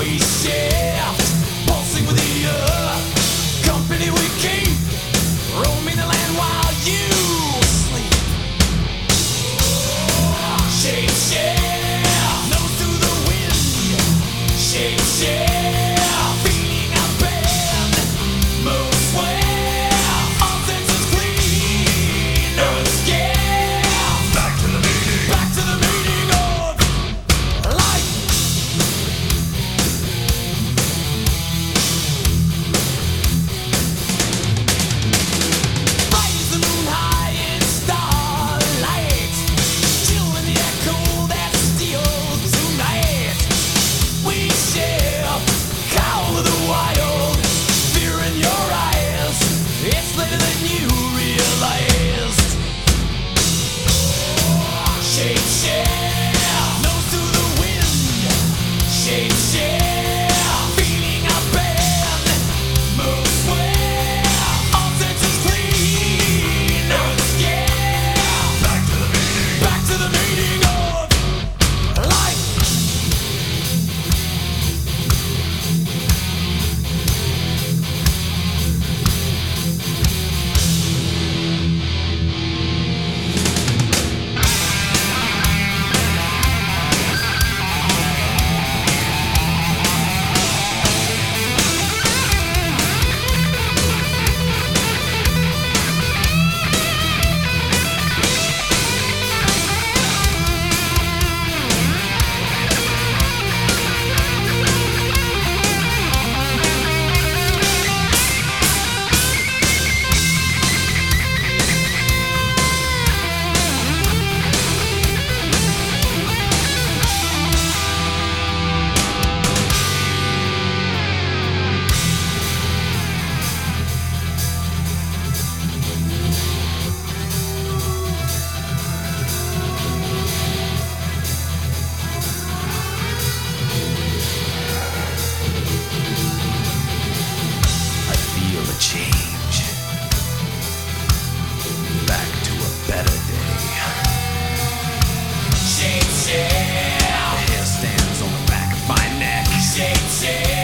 We shift, pulsing with the earth. Company we keep, roaming the land while you sleep. Shape shift, nose to the wind. Shape shift, feeling our bend. Move swift, all senses clean. No escape. Back to the meaning of life. Raise the moon high in starlight, chilling the air cool that steals tonight. We share call of the wild, fear in your eyes. It's later than you realized. Shape shift, nose to the wind. Shape shift, feeling our bend. Move swift, all senses clean. No escape. Back to the meaning of life. I feel a change. Back to a better day. Shape shift. The hair stands on the back of my neck. Shape shift.